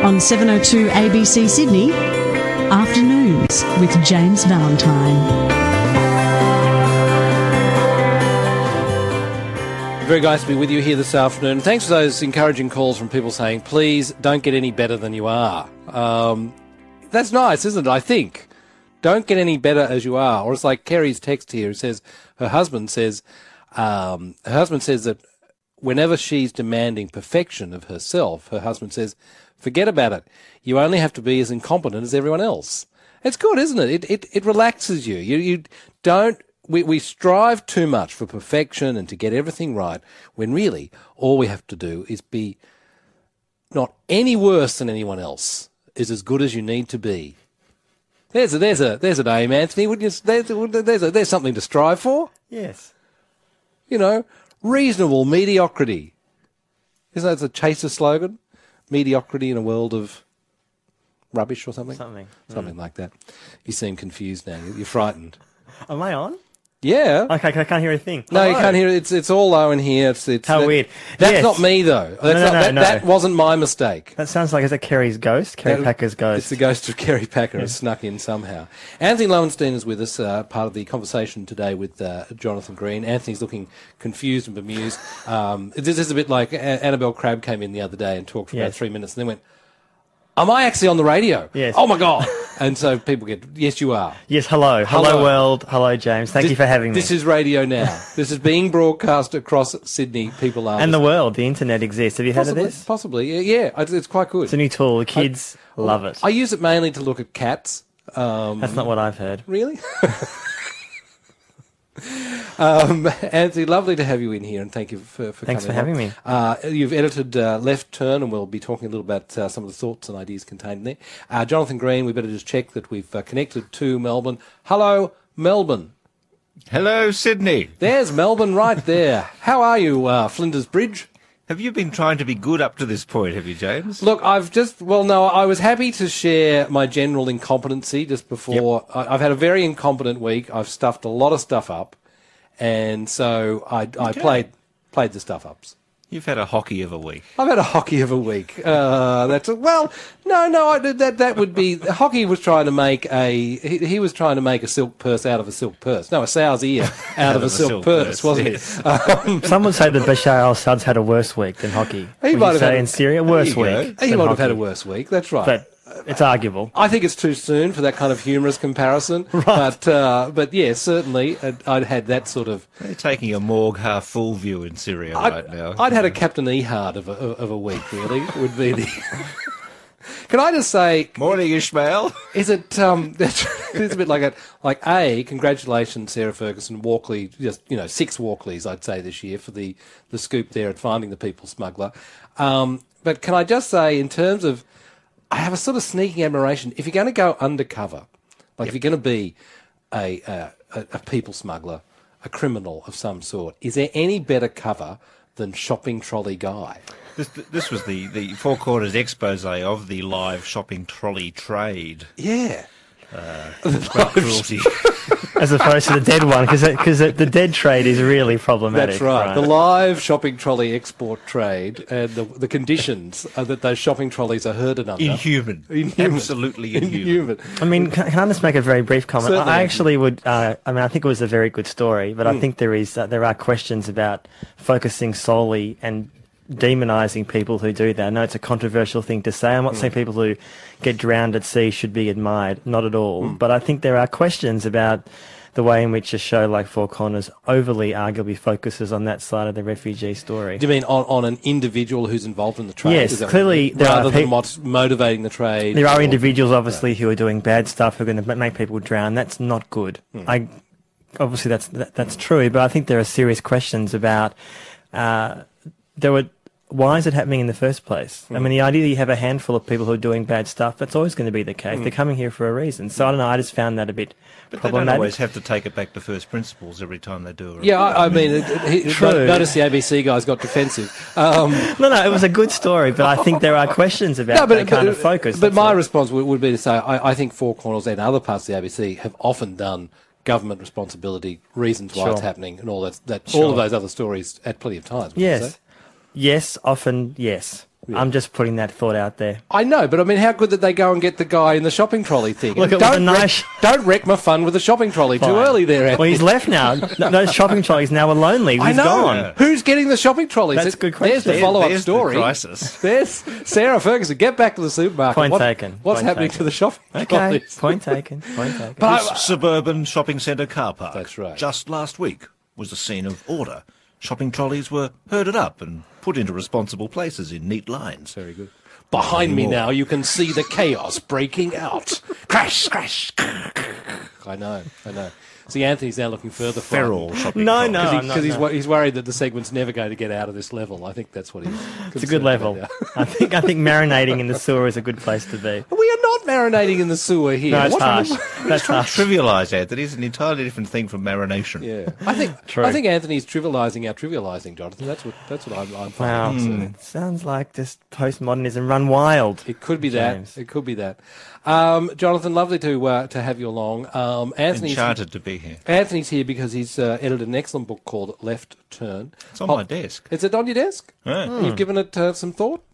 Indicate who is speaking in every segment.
Speaker 1: on 702 ABC Sydney, Afternoons with James Valentine.
Speaker 2: Very nice to be with you here this afternoon. Thanks for those encouraging calls from people saying, please don't get any better than you are. That's nice, isn't it? I think. Don't get any better as you are. Or it's like Kerry's text here. It says her husband says that whenever she's demanding perfection of herself, her husband says, forget about it. You only have to be as incompetent as everyone else. It's good, isn't it? It relaxes you. You don't. We strive too much for perfection and to get everything right, when really all we have to do is be not any worse than anyone else, is as good as you need to be. There's an aim, Anthony. Wouldn't you? There's something to strive for.
Speaker 3: Yes.
Speaker 2: You know, reasonable mediocrity. Isn't that the Chaser slogan? Mediocrity in a world of rubbish or something? Something like that. You seem confused now. You're frightened.
Speaker 3: Am I on?
Speaker 2: Yeah.
Speaker 3: Okay, I can't hear a thing.
Speaker 2: No, you can't hear it. It's all low in here.
Speaker 3: How weird.
Speaker 2: That's not me, though.
Speaker 3: No.
Speaker 2: That wasn't my mistake.
Speaker 3: That sounds like, is that Kerry's ghost? Kerry Packer's ghost.
Speaker 2: It's the ghost of Kerry Packer has snuck in somehow. Anthony Lowenstein is with us, part of the conversation today with Jonathan Green. Anthony's looking confused and bemused. This is a bit like Annabelle Crabb came in the other day and talked for about 3 minutes and then went, am I actually on the radio?
Speaker 3: Yes.
Speaker 2: Oh, my God. And so people get, yes, you are.
Speaker 3: Yes, hello. Hello, world. Hello, James. Thank you for having me.
Speaker 2: This is radio now. This is being broadcast across Sydney. People are.
Speaker 3: And the world. The internet exists. Have you heard of this?
Speaker 2: Possibly. Yeah. It's quite good.
Speaker 3: It's a new tool. The kids love it.
Speaker 2: I use it mainly to look at cats.
Speaker 3: That's not what I've heard.
Speaker 2: Really? Anthony, lovely to have you in here, and thank you for
Speaker 3: Thanks
Speaker 2: coming
Speaker 3: for
Speaker 2: on.
Speaker 3: having me.
Speaker 2: You've edited Left Turn, and we'll be talking a little about some of the thoughts and ideas contained in there. Jonathan Green, we better just check that we've connected to Melbourne. Hello, Melbourne.
Speaker 4: Hello, Sydney.
Speaker 2: There's Melbourne right there. How are you, Flinders Bridge?
Speaker 4: Have you been trying to be good up to this point, have you, James?
Speaker 2: Look, I was happy to share my general incompetency just before. Yep. I've had a very incompetent week. I've stuffed a lot of stuff up, and so I played the stuff ups.
Speaker 4: You've had a hockey of a week.
Speaker 2: I've had a hockey of a week. That would be hockey was trying to make he was trying to make a silk purse out of a silk purse. No, a sow's ear out of a silk purse, wasn't it?
Speaker 3: Some would say that Bashar al-Assad's had a worse week than hockey.
Speaker 2: He might have had
Speaker 3: in Syria a worse week.
Speaker 2: He might have had a worse week. That's right.
Speaker 3: But it's arguable.
Speaker 2: I think it's too soon for that kind of humorous comparison.
Speaker 3: Right.
Speaker 2: But yeah, certainly I'd had that sort of.
Speaker 4: They're taking a morgue half full view in Syria right now.
Speaker 2: I'd had a Captain Ehard of a week. Really would be the. Can I just say,
Speaker 4: morning, Ishmael?
Speaker 2: Is it? It's a bit like congratulations, Sarah Ferguson, Walkley. Just 6 Walkleys, I'd say this year for the scoop there at finding the people smuggler. But can I just say, in terms of. I have a sort of sneaking admiration. If you're going to go undercover, if you're going to be a people smuggler, a criminal of some sort, is there any better cover than Shopping Trolley Guy?
Speaker 4: This was the Four Corners expose of the live shopping trolley trade.
Speaker 2: Yeah.
Speaker 4: Cruelty.
Speaker 3: As opposed to the dead one, because the dead trade is really problematic.
Speaker 2: That's right. The live shopping trolley export trade and the conditions that those shopping trolleys are herded under.
Speaker 4: Inhuman. Absolutely inhuman.
Speaker 3: I mean, can I just make a very brief comment?
Speaker 2: Certainly.
Speaker 3: I actually would, I think it was a very good story, but I think there are questions about focusing solely and demonising people who do that. I know it's a controversial thing to say. I'm not saying people who get drowned at sea should be admired, not at all. But I think there are questions about the way in which a show like Four Corners overly arguably focuses on that side of the refugee story.
Speaker 2: Do you mean on an individual who's involved in the trade?
Speaker 3: Yes, clearly there
Speaker 2: rather
Speaker 3: are
Speaker 2: than what's motivating the trade.
Speaker 3: There are individuals, obviously, who are doing bad stuff, who are going to make people drown. That's not good. Obviously, that's true, but I think there are serious questions about why is it happening in the first place? I mean, the idea that you have a handful of people who are doing bad stuff, that's always going to be the case. They're coming here for a reason. So I don't know, I just found that a bit problematic.
Speaker 4: They don't always have to take it back to first principles every time they do it.
Speaker 2: Yeah, I mean,
Speaker 3: True.
Speaker 2: Notice the ABC guys got defensive.
Speaker 3: No, it was a good story, but I think there are questions about that kind of focus.
Speaker 2: But my response would be to say, I think Four Corners and other parts of the ABC have often done government responsibility, reasons why it's happening, and all that. All of those other stories at plenty of times.
Speaker 3: Yes. Yes, often, yes. I'm just putting that thought out there.
Speaker 2: I know, but I mean, how good that they go and get the guy in the shopping trolley thing?
Speaker 3: Look,
Speaker 2: And
Speaker 3: it was a nice-
Speaker 2: don't wreck my fun with the shopping trolley too
Speaker 3: Fine.
Speaker 2: early there, Anthony.
Speaker 3: Well, he's left now. No shopping trolleys now are lonely.
Speaker 2: I
Speaker 3: He's
Speaker 2: know.
Speaker 3: gone.
Speaker 2: Who's getting the shopping trolleys?
Speaker 3: That's a good
Speaker 2: There's the
Speaker 3: question.
Speaker 2: follow-up
Speaker 4: There's
Speaker 2: story.
Speaker 4: the crisis.
Speaker 2: There's Sarah Ferguson. Get back to the supermarket.
Speaker 3: Point taken.
Speaker 2: What's
Speaker 3: Point
Speaker 2: happening
Speaker 3: taken.
Speaker 2: to the shopping
Speaker 3: Okay,
Speaker 2: trolleys?
Speaker 3: point taken. Point taken.
Speaker 2: But
Speaker 4: This suburban shopping centre car park.
Speaker 2: That's right.
Speaker 4: Just last week was the scene of order. Shopping trolleys were herded up and put into responsible places in neat lines.
Speaker 2: Very good. Behind me now, you can see the chaos breaking out. Crash, crash. I know. See, Anthony's now looking further
Speaker 4: Feral
Speaker 2: frightened.
Speaker 4: shopping
Speaker 3: No,
Speaker 4: trolleys.
Speaker 3: no.
Speaker 2: Because he's worried that the segment's never going to get out of this level. I think that's what he's.
Speaker 3: It's a good level. I think marinating in the sewer is a good place to be.
Speaker 2: We are not marinating in the sewer here.
Speaker 3: No, it's
Speaker 2: What-
Speaker 3: harsh. That's harsh.
Speaker 4: Trivialise, Anthony. It's an entirely different thing from marination.
Speaker 2: Yeah, I think Anthony's trivialising our trivialising, Jonathan. That's what I'm
Speaker 3: Wow.
Speaker 2: finding.
Speaker 3: It sounds like just postmodernism run wild.
Speaker 2: It could be
Speaker 3: James.
Speaker 2: that. It could be that. Jonathan, lovely to have you along. Anthony's
Speaker 4: Enchanted to be here.
Speaker 2: Anthony's here because he's edited an excellent book called Left Turn.
Speaker 4: It's on my desk.
Speaker 2: Is it on your desk?
Speaker 4: Yeah.
Speaker 2: You've given it some thought?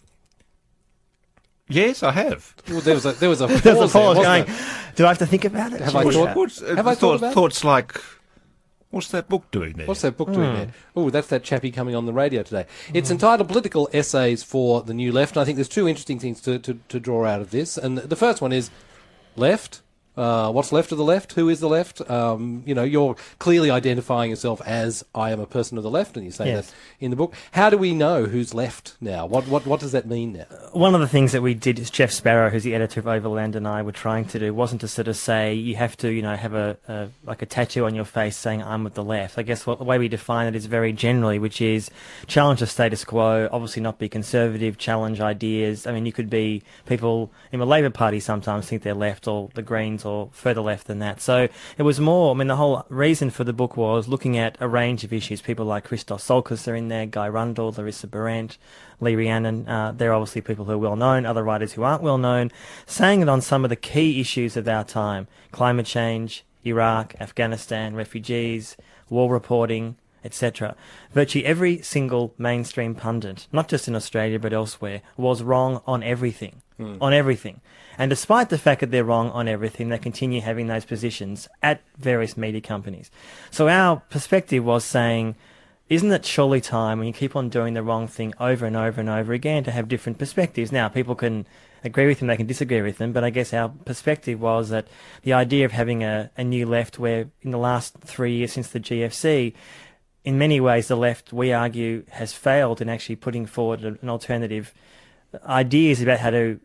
Speaker 4: Yes, I have.
Speaker 2: Well, there was a
Speaker 3: There's a
Speaker 2: pause,
Speaker 3: pause
Speaker 2: there, wasn't
Speaker 3: going,
Speaker 2: there?
Speaker 3: do I have to think about it?
Speaker 2: Have I
Speaker 3: Jeez.
Speaker 2: thought- Have I thought about it?
Speaker 4: thoughts like, what's that book doing there?
Speaker 2: What's that book doing there? Oh, that's that chappie coming on the radio today. It's entitled Political Essays for the New Left, and I think there's two interesting things to draw out of this. And the first one is left. What's left of the left? Who is the left? You're clearly identifying yourself as I am a person of the left, and you say
Speaker 3: Yes.
Speaker 2: that in the book. How do we know who's left now? What does that mean now?
Speaker 3: One of the things that we did is Jeff Sparrow, who's the editor of Overland, and I were trying to do wasn't to sort of say you have to, have a tattoo on your face saying I'm with the left. I guess the way we define it is very generally, which is challenge the status quo, obviously not be conservative, challenge ideas. I mean, you could be people in the Labor Party sometimes think they're left, or the Greens, or further left than that. So it was more, the whole reason for the book was looking at a range of issues. People like Christos Solkis are in there, Guy Rundle, Larissa Berendt, Lee Rhiannon. They're obviously people who are well known, other writers who aren't well known, saying it on some of the key issues of our time: climate change, Iraq, Afghanistan, refugees, war reporting, etc. Virtually every single mainstream pundit, not just in Australia but elsewhere, was wrong on everything. On everything. And despite the fact that they're wrong on everything, they continue having those positions at various media companies. So our perspective was saying, isn't it surely time when you keep on doing the wrong thing over and over and over again to have different perspectives? Now, people can agree with them, they can disagree with them, but I guess our perspective was that the idea of having a new left, where in the last 3 years since the GFC, in many ways the left, we argue, has failed in actually putting forward an alternative ideas about how to,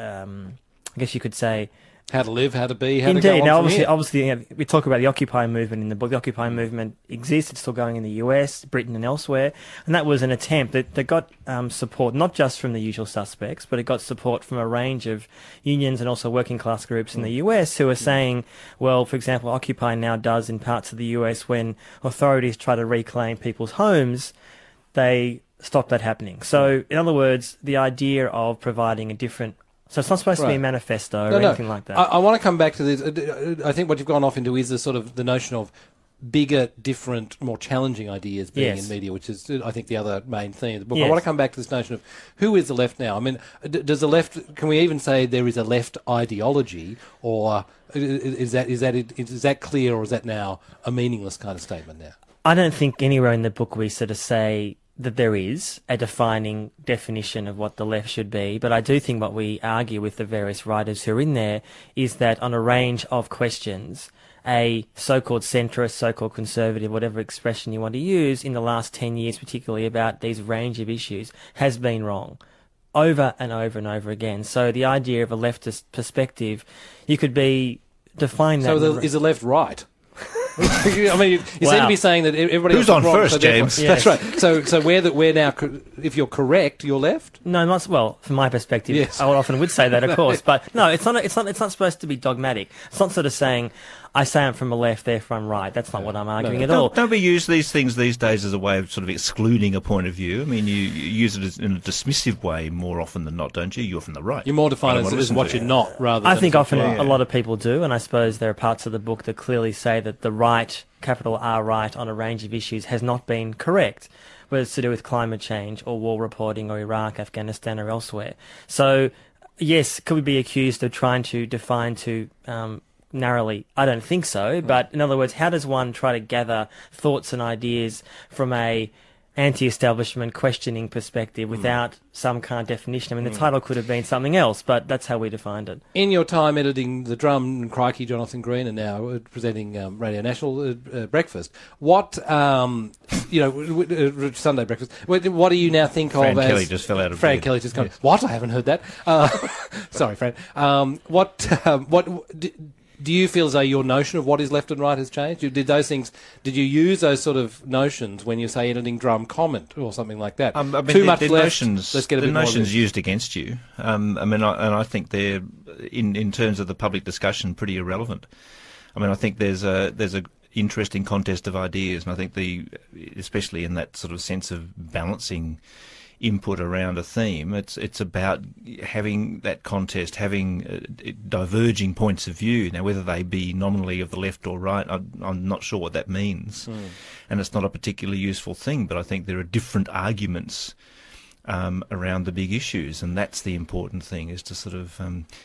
Speaker 3: I guess you could say,
Speaker 2: How to live, how to be, how to go
Speaker 3: indeed.
Speaker 2: on
Speaker 3: Now,
Speaker 2: from here.
Speaker 3: obviously, we talk about the Occupy movement in the book. The Occupy movement exists; it's still going in the US, Britain, and elsewhere. And that was an attempt that got support not just from the usual suspects, but it got support from a range of unions and also working class groups in the US who are saying, well, for example, Occupy now does in parts of the US when authorities try to reclaim people's homes, they stop that happening. So, in other words, the idea of providing a different. So it's not supposed to be a
Speaker 2: Right.
Speaker 3: manifesto or anything like that.
Speaker 2: I want to come back to this. I think what you've gone off into is the notion of bigger, different, more challenging ideas being
Speaker 3: Yes.
Speaker 2: in media, which is, I think, the other main theme of the book. I
Speaker 3: Yes.
Speaker 2: want to come back to this notion of who is the left now. I mean, does the left? Can we even say there is a left ideology, or is that clear, or is that now a meaningless kind of statement now?
Speaker 3: I don't think anywhere in the book we sort of say that there is a defining definition of what the left should be, but I do think what we argue with the various writers who are in there is that on a range of questions, a so-called centrist, so-called conservative, whatever expression you want to use, in the last 10 years particularly about these range of issues, has been wrong. Over and over and over again. So the idea of a leftist perspective, you could define that.
Speaker 2: So is the left right? I mean, you seem to
Speaker 3: Wow.
Speaker 2: be saying that everybody
Speaker 4: Who's
Speaker 2: else is
Speaker 4: on
Speaker 2: wrong,
Speaker 4: first,
Speaker 2: so therefore-
Speaker 4: James?
Speaker 2: That's right. So we're now, if you're correct, you're left.
Speaker 3: No, not well. From my perspective,
Speaker 2: Yes.
Speaker 3: I often would say that, of course, but no, it's not. It's not supposed to be dogmatic. It's not sort of saying, "I say I'm from the left, therefore I'm right." That's not what I'm arguing at all.
Speaker 4: Don't we use these things these days as a way of sort of excluding a point of view? I mean, you use it in a dismissive way more often than not, don't you? You're from the right.
Speaker 2: You're more defined
Speaker 4: I don't
Speaker 2: as,
Speaker 4: wanna
Speaker 2: as
Speaker 4: listen
Speaker 2: what
Speaker 4: to
Speaker 2: you're
Speaker 4: you.
Speaker 2: not, rather
Speaker 3: I
Speaker 2: than
Speaker 3: think
Speaker 2: as
Speaker 3: often
Speaker 2: what you are.
Speaker 3: a lot of people do, and I suppose there are parts of the book that clearly say that the right, capital R right, on a range of issues has not been correct. whether it's to do with climate change or war reporting or Iraq, Afghanistan or elsewhere. So, yes, could we be accused of trying to define too narrowly? I don't think so. But in other words, how does one try to gather thoughts and ideas from a anti-establishment questioning perspective without some kind of definition? I mean, the title could have been something else, but that's how we defined it.
Speaker 2: In your time editing The Drum and Crikey, Jonathan Green, and now presenting Radio National Breakfast, what, Sunday Breakfast, what do you now think
Speaker 4: Fran
Speaker 2: of as...
Speaker 4: Kelly just fell out of
Speaker 2: Fran
Speaker 4: bed.
Speaker 2: Kelly just gone,
Speaker 4: Yes.
Speaker 2: what? I haven't heard that. Sorry, Fran. Do you feel as though your notion of what is left and right has changed? Did you use those sort of notions when you say editing Drum Comment or something like that?
Speaker 4: I mean,
Speaker 2: Too much
Speaker 4: the
Speaker 2: left,
Speaker 4: notions,
Speaker 2: let's get a
Speaker 4: the
Speaker 2: bit more of
Speaker 4: notions
Speaker 2: this.
Speaker 4: used against you. I think they're, in terms of the public discussion, pretty irrelevant. I mean, I think there's a interesting contest of ideas, and I think especially in that sort of sense of balancing input around a theme, it's about having that contest, having diverging points of view. Now, whether they be nominally of the left or right, I'm not sure what that means, and it's not a particularly useful thing. But I think there are different arguments around the big issues, and that's the important thing, is to sort of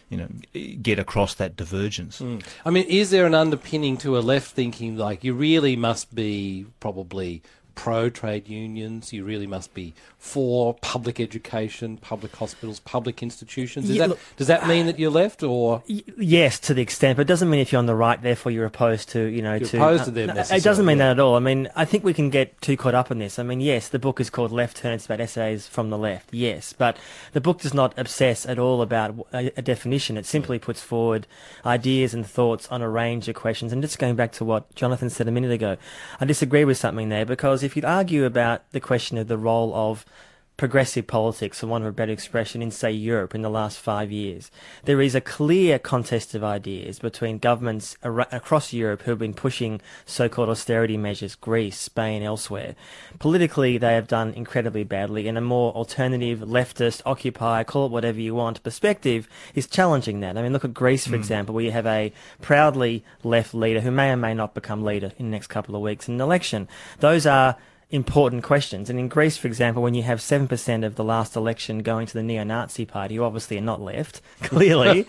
Speaker 4: get across that divergence.
Speaker 2: I mean, is there an underpinning to a left thinking like you really must be probably pro-trade unions, you really must be for public education, public hospitals, public institutions? Does that mean that you're left, or...?
Speaker 3: Yes, to the extent, but it doesn't mean if you're on the right, therefore you're opposed to,
Speaker 2: You're opposed to them necessarily.
Speaker 3: It doesn't mean that at all. I mean, I think we can get too caught up in this. I mean, yes, the book is called Left Turn, it's about essays from the left, yes, but the book does not obsess at all about a definition. It simply puts forward ideas and thoughts on a range of questions. And just going back to what Jonathan said a minute ago, I disagree with something there, because if you'd argue about the question of the role of progressive politics, for want of a better expression, in, say, Europe in the last 5 years, there is a clear contest of ideas between governments across Europe who have been pushing so-called austerity measures, Greece, Spain, elsewhere. Politically, they have done incredibly badly, and a more alternative, leftist, Occupy, call it whatever you want, perspective is challenging that. I mean, look at Greece, for example, where you have a proudly left leader who may or may not become leader in the next couple of weeks in an election. Those are important questions. And in Greece, for example, when you have 7% of the last election going to the neo-Nazi party, who obviously are not left, clearly,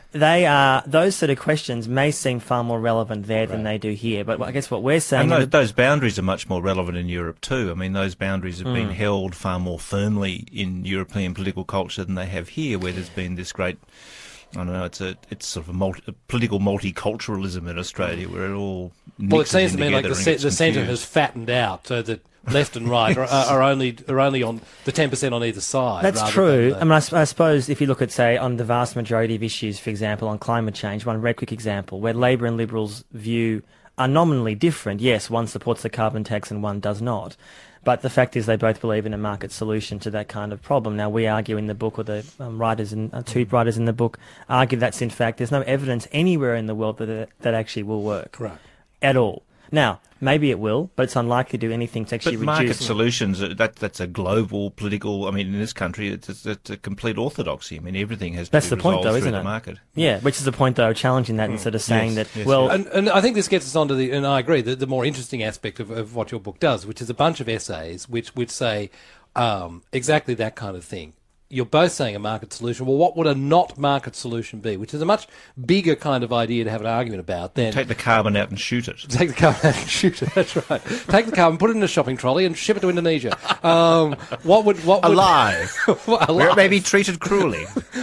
Speaker 3: those sort of questions may seem far more relevant there than they do here. But I guess what we're saying...
Speaker 4: And those boundaries are much more relevant in Europe too. I mean, those boundaries have been held far more firmly in European political culture than they have here, where there's been this great... I don't know, it's sort of a political multiculturalism in Australia, where it all mixes.
Speaker 2: Well, it seems to me like
Speaker 4: together
Speaker 2: the
Speaker 4: and gets
Speaker 2: centre
Speaker 4: confused.
Speaker 2: has fattened out, so that left and right are only on the 10% on either side.
Speaker 3: That's true. I mean, I suppose if you look at, say, on the vast majority of issues, for example, on climate change, one very quick example, where Labor and Liberals' view are nominally different. Yes, one supports the carbon tax and one does not. But the fact is they both believe in a market solution to that kind of problem. Now, we argue in the book, or the two writers in the book argue that's in fact, there's no evidence anywhere in the world that actually will work.
Speaker 2: Right.
Speaker 3: At all. Now, maybe it will, but it's unlikely to do anything to actually
Speaker 4: But market
Speaker 3: reduce...
Speaker 4: solutions, that's a global political... I mean, in this country, it's a complete orthodoxy. I mean, everything has to
Speaker 3: That's
Speaker 4: be
Speaker 3: the point,
Speaker 4: resolved
Speaker 3: though,
Speaker 4: through
Speaker 3: isn't
Speaker 4: the
Speaker 3: it?
Speaker 4: market.
Speaker 3: Yeah, which is the point, though, challenging that and sort of saying
Speaker 4: Yes,
Speaker 3: that,
Speaker 4: yes,
Speaker 3: well...
Speaker 2: And I think this gets us onto and I agree, the more interesting aspect of what your book does, which is a bunch of essays which say exactly that kind of thing. You're both saying a market solution. Well, what would a not market solution be? Which is a much bigger kind of idea to have an argument about than...
Speaker 4: Take the carbon out and shoot it.
Speaker 2: Take the carbon out and shoot it, that's right. Take the carbon, put it in a shopping trolley and ship it to Indonesia. What would
Speaker 4: Alive. Where it
Speaker 2: alive.
Speaker 4: may be treated cruelly.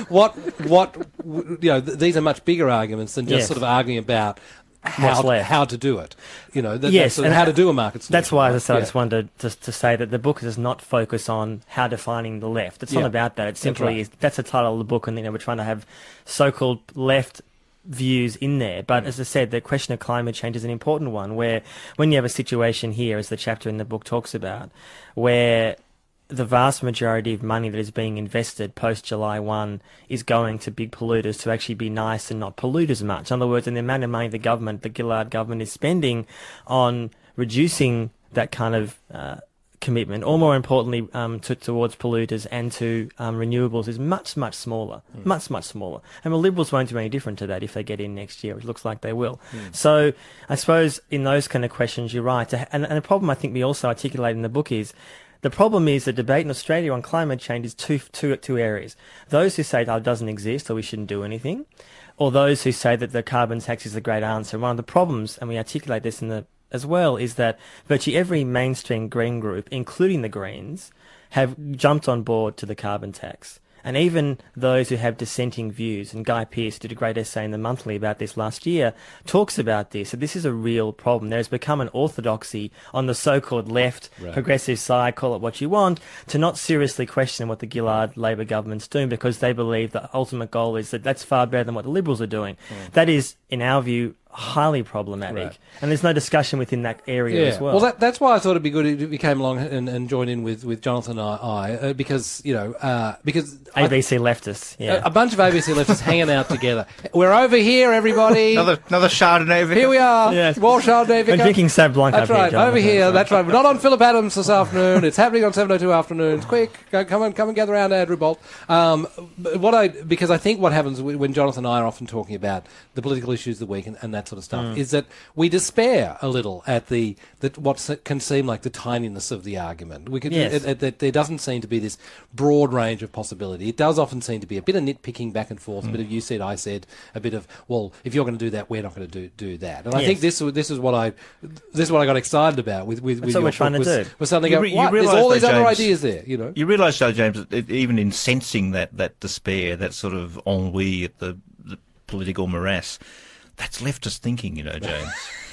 Speaker 2: These are much bigger arguments than just
Speaker 3: Yes.
Speaker 2: sort of arguing about
Speaker 3: What's left.
Speaker 2: how to do it.
Speaker 3: Yes,
Speaker 2: that's sort of
Speaker 3: and
Speaker 2: how to do a market solution.
Speaker 3: That's why, as I said, I
Speaker 2: Yeah.
Speaker 3: just wanted to say that the book does not focus on how defining the left. It's
Speaker 2: Yeah.
Speaker 3: not about that. It simply
Speaker 2: right.
Speaker 3: is. That's the title of the book, and we're trying to have so-called left views in there. But as I said, the question of climate change is an important one, where when you have a situation here, as the chapter in the book talks about, where the vast majority of money that is being invested post July 1 is going to big polluters to actually be nice and not pollute as much. In other words, and the amount of money the Gillard government is spending on reducing that kind of commitment, or more importantly, towards polluters and to renewables is much, much smaller. Much, much smaller. And the Liberals won't do any different to that if they get in next year. It looks like they will. So I suppose in those kind of questions, you're right. And a problem I think we also articulate in the book is The problem is the debate in Australia on climate change is two areas. Those who say it doesn't exist or we shouldn't do anything, or those who say that the carbon tax is the great answer. One of the problems, and we articulate this as well, is that virtually every mainstream Green group, including the Greens, have jumped on board to the carbon tax. And even those who have dissenting views, and Guy Pearce did a great essay in the Monthly about this last year, talks about this, that this is a real problem. There's become an orthodoxy on the so-called left, progressive side, call it what you want, to not seriously question what the Gillard Labor government's doing because they believe the ultimate goal is that that's far better than what the Liberals are doing. That is, in our view, highly problematic, and there's no discussion within that area as well.
Speaker 2: Well, that's why I thought it'd be good if you came along and joined in with Jonathan and I, because
Speaker 3: ABC leftists,
Speaker 2: a bunch of ABC leftists hanging out together. We're over here, everybody.
Speaker 4: Another Chardonnay.
Speaker 2: Here we are.
Speaker 3: Yes.
Speaker 2: More Chardonnay.
Speaker 3: We're drinking Sauv Blanc.
Speaker 2: That's right.
Speaker 3: Here,
Speaker 2: over here. That's right. We're not on Philip Adams this afternoon. It's happening on 7:02 afternoons. Quick, come and gather around Andrew Bolt. Because I think what happens when Jonathan and I are often talking about the political issues of the week and that sort of stuff is that we despair a little at what can seem like the tininess of the argument. There doesn't seem to be this broad range of possibility. It does often seem to be a bit of nitpicking back and forth, a bit of you said, I said, a bit of, well, if you're going to do that, we're not going to do that. And I think this is what I got excited about with
Speaker 3: that's what we're trying to do.
Speaker 2: Was suddenly there's all these other ideas there, you know.
Speaker 4: You realise, though, James, that even in sensing that despair, that sort of ennui at the political morass, that's leftist thinking, you know, James.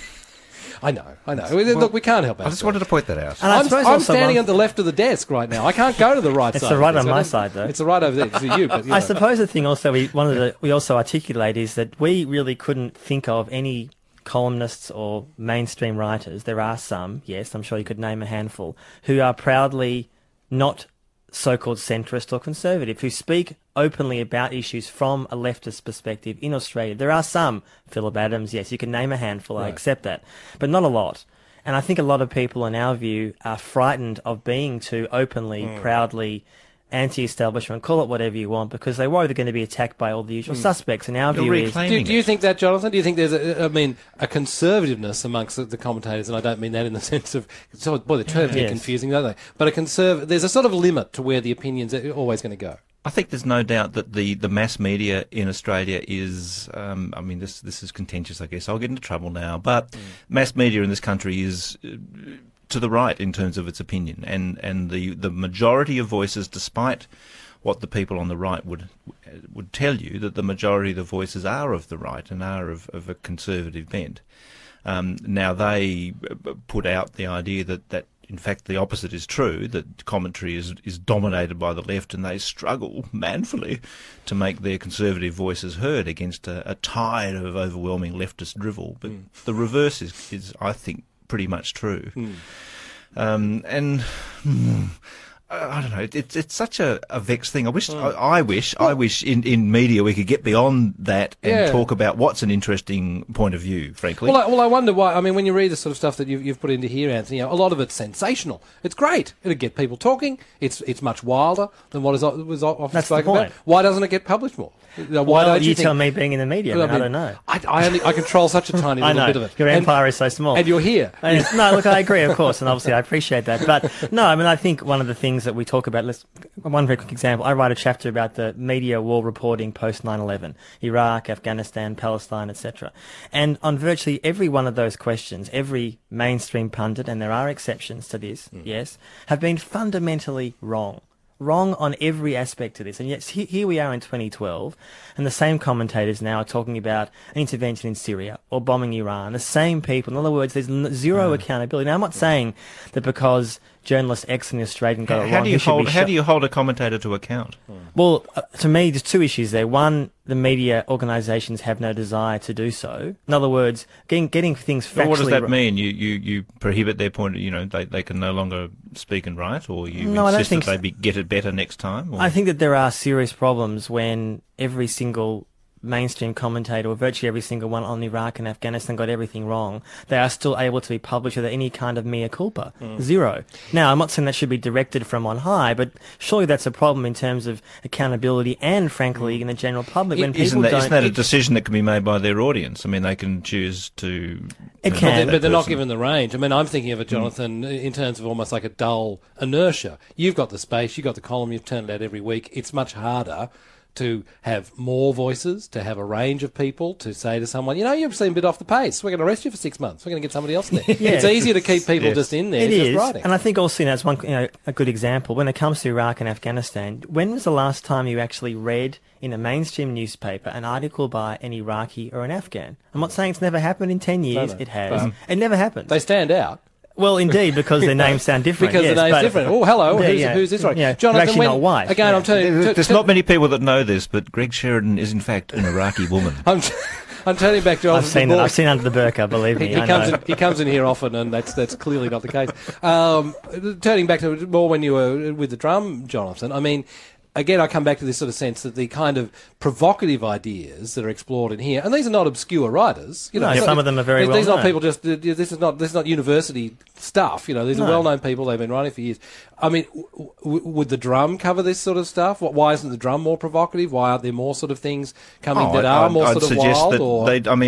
Speaker 2: I know. Look, we can't help ourselves.
Speaker 4: I just wanted to point that out.
Speaker 2: And I'm standing at the left of the desk right now. I can't go to the right side.
Speaker 3: It's the right on my side, though.
Speaker 2: It's the right over there to you. But,
Speaker 3: I suppose the thing also we also articulate is that we really couldn't think of any columnists or mainstream writers. There are some, yes, I'm sure you could name a handful, who are proudly not so-called centrist or conservative, who speak openly about issues from a leftist perspective in Australia. There are some. Philip Adams, yes, you can name a handful, I accept that, but not a lot. And I think a lot of people, in our view, are frightened of being too openly, proudly anti-establishment, call it whatever you want, because they worry they're going to be attacked by all the usual suspects. And our view is...
Speaker 2: Do you think that, Jonathan? Do you think there's a conservativeness amongst the commentators, and I don't mean that in the sense of... the terms get confusing, don't they? But there's a sort of limit to where the opinions are always going to go.
Speaker 4: I think there's no doubt that the mass media in Australia is, this is contentious, I guess. I'll get into trouble now, but mass media in this country is to the right in terms of its opinion, and the majority of voices, despite what the people on the right would tell you, that the majority of the voices are of the right and are of a conservative bent. Now they put out the idea that in fact the opposite is true, that commentary is dominated by the left, and they struggle manfully to make their conservative voices heard against a tide of overwhelming leftist drivel. But the reverse is, I think, pretty much true. I don't know. It's such a vexed thing. I wish in media we could get beyond that and talk about what's an interesting point of view. Frankly,
Speaker 2: well, I wonder why. I mean, when you read the sort of stuff that you've put into here, Anthony, a lot of it's sensational. It's great. It'll get people talking. It's much wilder than what was often spoken about. Why doesn't it get published more? Why don't you
Speaker 3: tell me being in the media? I don't know.
Speaker 2: I control such a tiny little bit of it.
Speaker 3: Your empire is so small,
Speaker 2: and you're here.
Speaker 3: No, look, I agree, of course, and obviously I appreciate that. But no, I mean, I think one of the things that we talk about, one very quick example, I write a chapter about the media war reporting post 9/11, Iraq, Afghanistan, Palestine, etc. And on virtually every one of those questions, every mainstream pundit, and there are exceptions to this, yes, have been fundamentally wrong on every aspect of this. And yet here we are in 2012, and the same commentators now are talking about an intervention in Syria or bombing Iran. The same people. In other words, there's zero accountability. Now, I'm not saying that because journalist X in the Australian got it wrong,
Speaker 4: how do you hold a commentator to account?
Speaker 3: Well, to me, there's two issues there. One, the media organisations have no desire to do so. In other words, getting things factually...
Speaker 4: What does that mean? You prohibit their point, they can no longer speak and write, or you insist that they get it better next time? Or?
Speaker 3: I think that there are serious problems when every single mainstream commentator, or virtually every single one on Iraq and Afghanistan, got everything wrong, they are still able to be published without any kind of mea culpa. Zero. Now, I'm not saying that should be directed from on high, but surely that's a problem in terms of accountability and, frankly, in the general public. When
Speaker 4: Isn't
Speaker 3: people
Speaker 4: that a decision that can be made by their audience? I mean, they can choose to...
Speaker 3: It can.
Speaker 2: But they're not given the range. I mean, I'm thinking of it, Jonathan, in terms of almost like a dull inertia. You've got the space, you've got the column, you've turned it out every week. It's much harder to have more voices, to have a range of people, to say to someone, you know, you've seen a bit off the pace. We're going to arrest you for 6 months. We're going to get somebody else in there. It's easier to keep people just in there,
Speaker 3: it
Speaker 2: just
Speaker 3: is.
Speaker 2: writing.
Speaker 3: And I think also, it's one, a good example. When it comes to Iraq and Afghanistan, when was the last time you actually read in a mainstream newspaper an article by an Iraqi or an Afghan? I'm not saying it's never happened in 10 years.
Speaker 2: No.
Speaker 3: It has. It never happened.
Speaker 2: They stand out.
Speaker 3: Well, indeed, because their names sound different.
Speaker 2: Because the name's different. Oh, hello. Who's this? Right.
Speaker 3: Yeah,
Speaker 2: Jonathan,
Speaker 3: actually not white.
Speaker 2: Again, I'm telling you.
Speaker 4: There's not many people that know this, but Greg Sheridan is in fact an Iraqi woman.
Speaker 2: I'm turning back, Jonathan.
Speaker 3: I've seen that. I've seen under the burqa, believe me.
Speaker 2: He comes in here often, and that's clearly not the case. Turning back to more when you were with the drum, Jonathan, I mean, again, I come back to this sort of sense that the kind of provocative ideas that are explored in here, and these are not obscure writers. You know,
Speaker 3: some of them are very well
Speaker 2: These are not
Speaker 3: known.
Speaker 2: people just. This is not university stuff. You know, these are well-known people. They've been writing for years. I mean, would the drum cover this sort of stuff? Why isn't the drum more provocative? Why aren't there more sort of things coming that are more
Speaker 4: I'd
Speaker 2: sort of
Speaker 4: suggest
Speaker 2: wild?
Speaker 4: that
Speaker 2: Or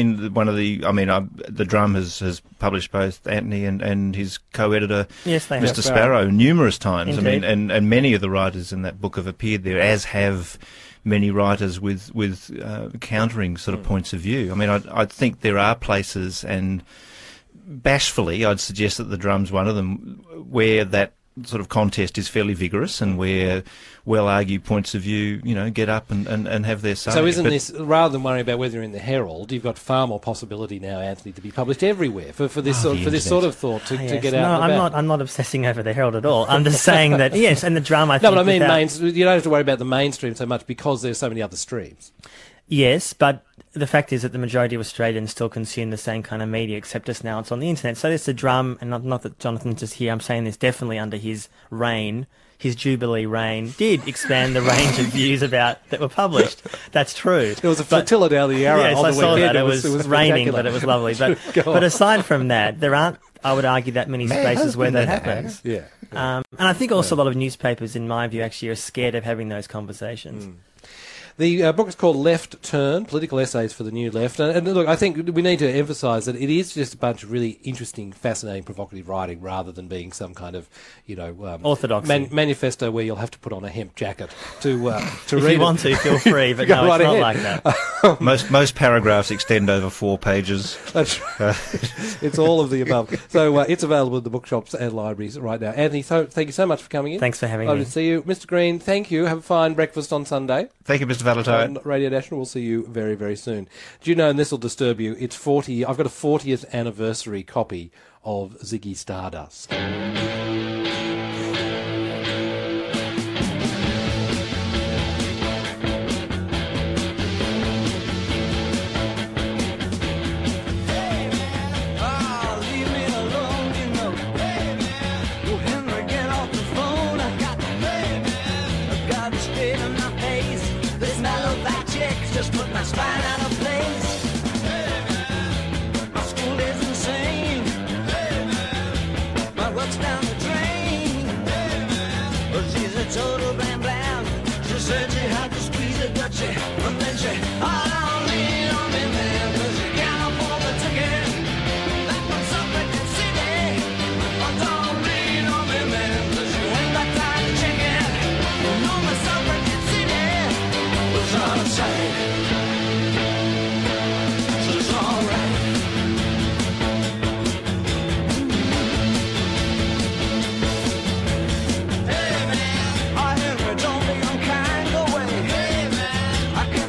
Speaker 4: the drum has published both Anthony and his co-editor,
Speaker 3: Yes, they have.
Speaker 4: Mr. Sparrow, numerous times.
Speaker 3: Indeed.
Speaker 4: I mean, and many of the writers in that book have appeared there, as have many writers with countering sort of points of view. I mean, I think there are places, and bashfully, I'd suggest that the drum's one of them, where that sort of contest is fairly vigorous and where well-argued points of view, get up and have their say.
Speaker 2: So this, rather than worrying about whether you're in the Herald, you've got far more possibility now, Anthony, to be published everywhere for this sort of thought to get out and about.
Speaker 3: I'm not obsessing over the Herald at all. I'm just saying that, yes, and the drum, I think...
Speaker 2: No, but I mean, you don't have to worry about the mainstream so much because there's so many other streams.
Speaker 3: Yes, but the fact is that the majority of Australians still consume the same kind of media, except just now it's on the internet. So there's the drum, and not that Jonathan's just here, I'm saying this definitely under his reign, his Jubilee reign, did expand the range of views that were published. That's true.
Speaker 2: There was a flotilla down the Yarra
Speaker 3: yes,
Speaker 2: on the
Speaker 3: I saw
Speaker 2: weekend.
Speaker 3: that. It was raining, but it was lovely. But aside from that, there aren't, I would argue, that many spaces where that happens.
Speaker 2: Yeah.
Speaker 3: And I think also a lot of newspapers, in my view, actually are scared of having those conversations.
Speaker 2: The book is called Left Turn, Political Essays for the New Left. And look, I think we need to emphasise that it is just a bunch of really interesting, fascinating, provocative writing rather than being some kind of,
Speaker 3: orthodoxy.
Speaker 2: Manifesto where you'll have to put on a hemp jacket to read
Speaker 3: if you want to, feel free, but no,
Speaker 2: right
Speaker 3: it's not
Speaker 2: ahead.
Speaker 3: like that.
Speaker 4: Most paragraphs extend over 4 pages.
Speaker 2: That's right. It's all of the above. So it's available in the bookshops and libraries right now. Anthony, thank you so much for coming in.
Speaker 3: Thanks for having
Speaker 2: Lovely
Speaker 3: me.
Speaker 2: to see you. Mr. Green, thank you. Have a fine breakfast on Sunday.
Speaker 4: Thank you, Mr. Valentine.
Speaker 2: On Radio National, we'll see you very, very soon. Do you know, and this will disturb you, it's 40. I've got a 40th anniversary copy of Ziggy Stardust.
Speaker 5: Just put my spine out of place. My school is insane. My work's down the drain. Well, she's a total blam blam. She said she had to squeeze a Dutchie, and then she, don't lean on me, man, 'cause you can't afford the ticket. That was something in city. Don't lean on me, man, 'cause you ain't got time to check it. No, my something in city was out of sight. I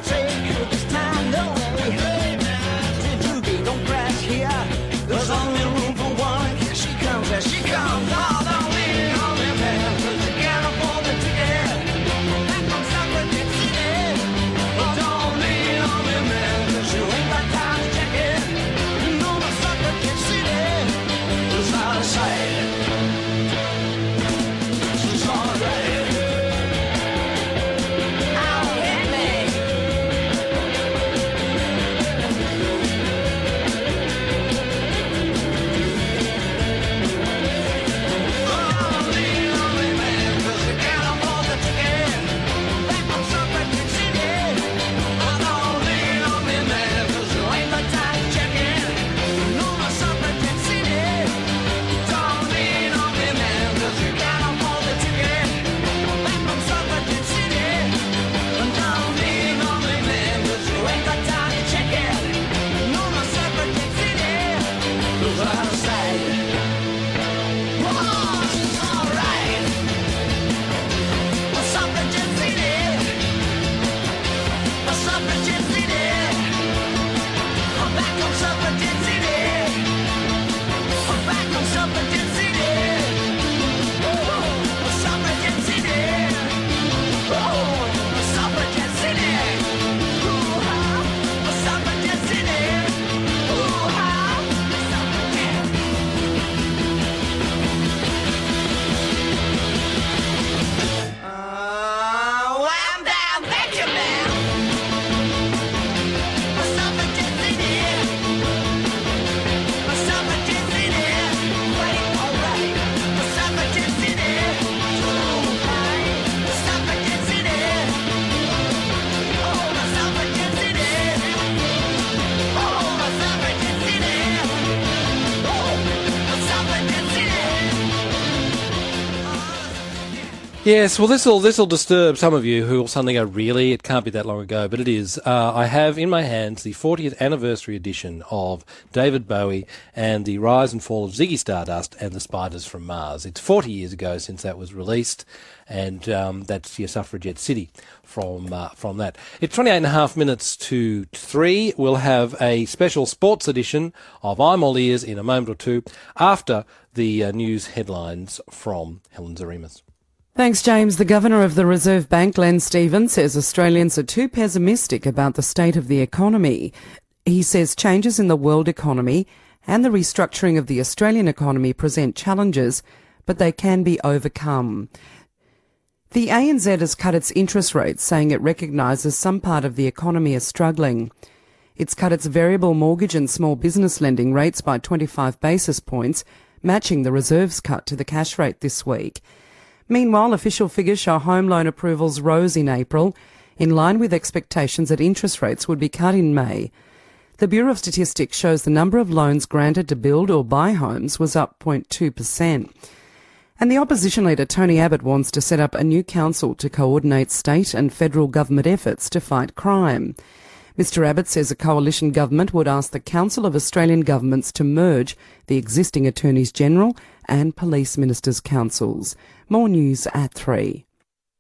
Speaker 2: Yes, well, this will disturb some of you who will suddenly go, really? It can't be that long ago, but it is. I have in my hands the 40th anniversary edition of David Bowie and the Rise and Fall of Ziggy Stardust and the Spiders from Mars. It's 40 years ago since that was released, and that's your Suffragette City from that. It's 28 and a half minutes to 3. We'll have a special sports edition of I'm All Ears in a moment or two after the news headlines from Helen Zaremas.
Speaker 6: Thanks, James. The Governor of the Reserve Bank, Glenn Stevens, says Australians are too pessimistic about the state of the economy. He says changes in the world economy and the restructuring of the Australian economy present challenges, but they can be overcome. The ANZ has cut its interest rates, saying it recognises some part of the economy is struggling. It's cut its variable mortgage and small business lending rates by 25 basis points, matching the Reserve's cut to the cash rate this week. Meanwhile, official figures show home loan approvals rose in April, in line with expectations that interest rates would be cut in May. The Bureau of Statistics shows the number of loans granted to build or buy homes was up 0.2%. And the opposition leader Tony Abbott wants to set up a new council to coordinate state and federal government efforts to fight crime. Mr Abbott says a coalition government would ask the Council of Australian Governments to merge the existing Attorneys General and Police Ministers' Councils. More news at 3.